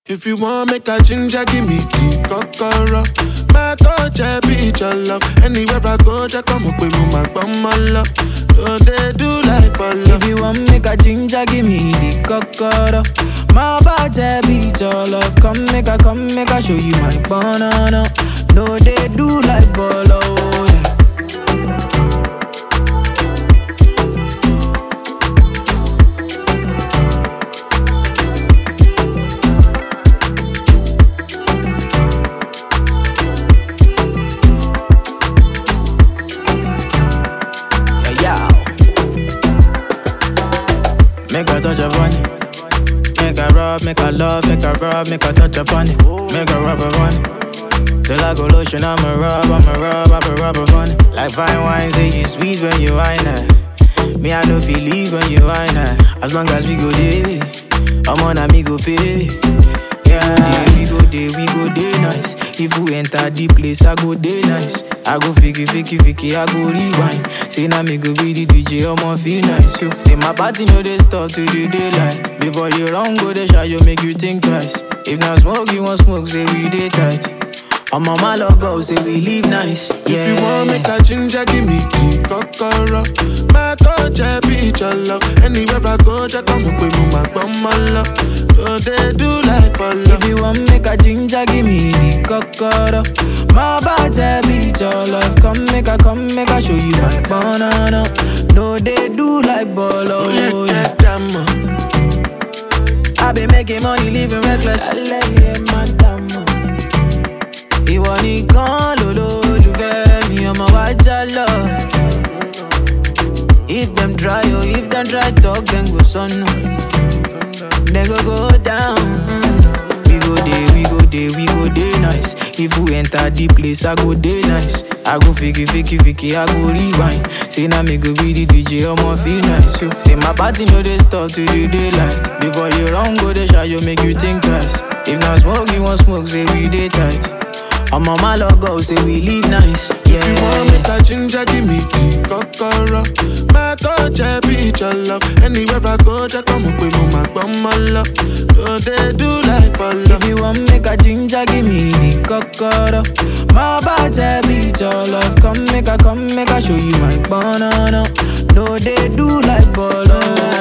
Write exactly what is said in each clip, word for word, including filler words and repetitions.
If you want make a ginger, give me tea, kokoro. My touch, I be your love. Anywhere I go, just come up with me, my bum, my love. So they do like polo. If you want make a ginger, give me the kokoro. My body be your love. Come make a, come make a show you my banana. No, they do like bolo. Make a touch upon it. Make a rub, make a love, make a rub, make a touch upon it. Make a rub upon it. Till I go lotion, I'ma rub, I'ma rub, I'ma rub upon it. Like fine wine, say you sweet when you wine it. Me, I know feel leave when you wine it. As long as we go there, I'm on a me go pay. Yeah, we go there, we go there nice. If we enter the place, I go there nice. I go fiki, fiki, fiki, I go rewind. Say now me go be the D J, I'ma feel nice. Yo. Say my party no they stop till the daylight. Before you run, go they shy, you make you think twice. If not smoke, you want smoke, say we day tight. I'm on my logo, say we live nice. Yeah. If you want make a ginger, give me tea, kokoro. My touch, I be your love. Anywhere I go, just come up with me, my bum, my love. So they do like polo. If you want make a ginger, give me the kokoro. My body be your love. Come make a, come make a show you my banana. No, they do like bolo. Oh, yeah, damn. I been making money, living reckless. Yeah, madam. Ìwọ nìkan lolólùfẹ́ mi, ọmọ wa jálọ. If them try, oh, if them try talk, then go sọnù. Then go go down. We go there, we go there, we go there nice. If we enter the place, I go there nice. I go fiki, fiki, fiki, I go rewind. Say now me go be the D J, I'ma feel nice. Yo. Say my party no they stop till the daylight. Before you run, go they shy, you make you think twice. If not smoke, you want smoke, say we day tight. I'm on my logo, say we live nice. Yeah. If you want make a ginger, give me tea, kokoro. My touch, I be your love. Anywhere I go, just come up with me, my bum, my love. So they do like polo. If you want make a ginger, give me the kokoro. My body be your love. Come make a, come make a show you my banana. No, they do like bolo.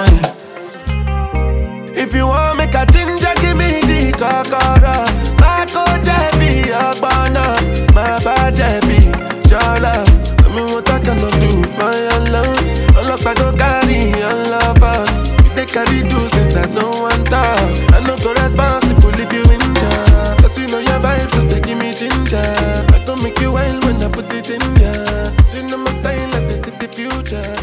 If you want make a ginger, give me the kokoro. My coach, I be your banana. My body be your love. I mean, what I cannot do for your love. All of I go carry your love us. If they carry do since I know one time. I know go responsible if you injure. Cause you know your vibe, just they give me ginger. I go make you wild when I put it in ya. Cause you know my style, like this is the future.